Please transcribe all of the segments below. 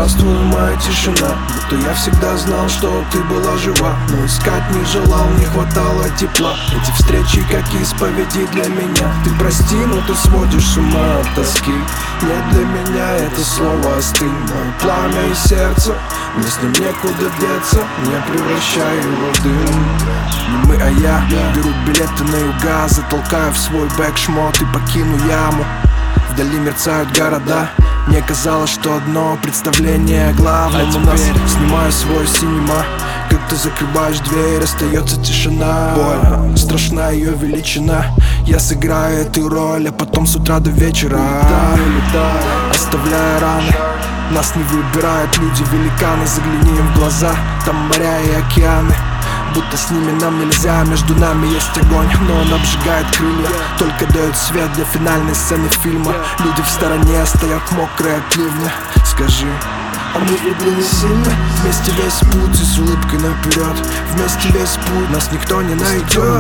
Здравствуй, моя тишина, будто я всегда знал, что ты была жива. Но искать не желал, не хватало тепла. Эти встречи как исповеди для меня. Ты прости, но ты сводишь с ума от тоски. Нет, для меня это слово остынь. Мое пламя и сердце, мне с ним некуда деться. Не превращай его в дым. Не мы, а я беру билеты на юга, затолкаю в свой бэк шмот и покину яму. Вдали мерцают города. Мне казалось, что одно представление главное. У нас снимаю свой синема. Как ты закрываешь дверь, остается тишина. Боль, страшна ее величина. Я сыграю эту роль, а потом с утра до вечера оставляя раны. Нас не выбирают люди-великаны. Загляни им в глаза, там моря и океаны. Будто с ними нам нельзя, между нами есть огонь, но он обжигает крылья, только дает свет для финальной сцены фильма. Люди в стороне стоят мокрые от ливня. Скажи, а мы влюблены сильно? Вместе весь путь и с улыбкой наперед. Вместе весь путь, нас никто не найдет.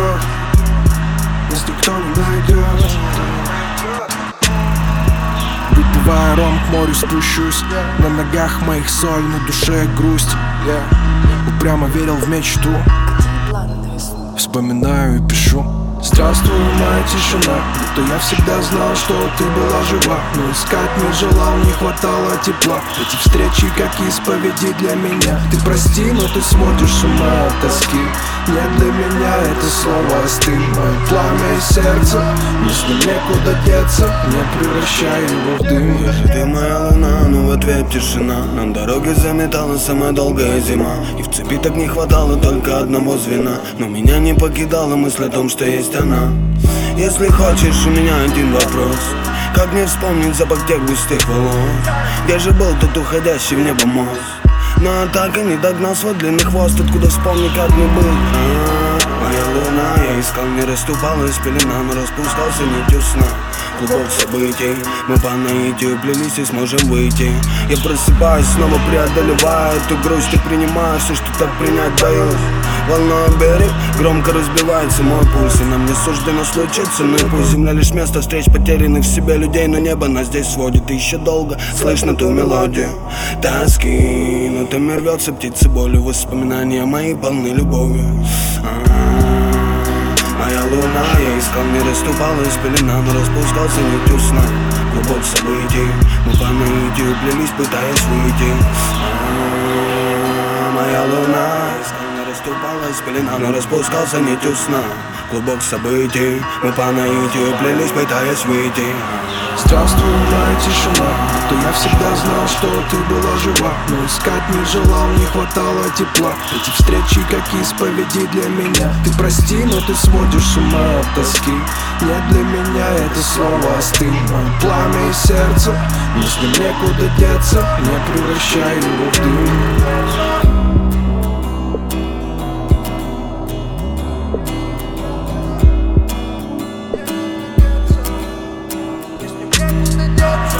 Нас никто не найдет. Выпивая ром, к морю спущусь. На ногах моих соль, на душе грусть. Упрямо верил в мечту. Вспоминаю и пишу. Здравствуй, моя тишина, будто я всегда знал, что ты была жива. Но искать не желал, не хватало тепла. Эти встречи как исповеди для меня. Ты прости, но ты сводишь с ума от тоски. Нет, для меня это слово остынь. Мое пламя и сердце, мне с ним некуда деться. Не превращай его в дым. Ты моя луна, но в ответ тишина. На дороге заметала самая долгая зима. И в цепи так не хватало только одного звена. Но меня не покидала мысль о том, что есть она. Если хочешь, у меня один вопрос: как мне вспомнить запах тех густых волос? Где же был тот уходящий в небо мост? Но так и не догнал свой длинный хвост. Откуда вспомни, как мне быть? Моя луна, я искал, не расступалась пелена, но распускался нитью сна. Клубок событий, мы по наитию плелись и сможем выйти. Я просыпаюсь, снова преодолевая эту грусть и принимаю все, что так принять боюсь. Волной берег, громко разбивается мой пульс, и нам не суждено случиться. Ну и пусть земля лишь место встреч потерянных в себе людей, но небо нас здесь сводит, и еще долго слышно ту мелодию тоски. Но там рвется птицы болью, воспоминания мои полны любовью. Моя луна, я искал, не расступалась пелена, но распускался нитью сна. Клубок событий, мы по наитию плелись, пытаясь выйти. Моя луна, расступалась пелена, но распускался нитью сна. Клубок событий, мы по наитию плелись, пытаясь выйти. Здравствуй, моя тишина, то я всегда знал, что ты была жива. Но искать не желал, не хватало тепла. Эти встречи как исповеди для меня. Ты прости, но ты сводишь с ума от тоски. Нет, для меня это слово остынь. Мое пламя и сердце, мне с ним некуда деться. Не превращай его в дым. Yes.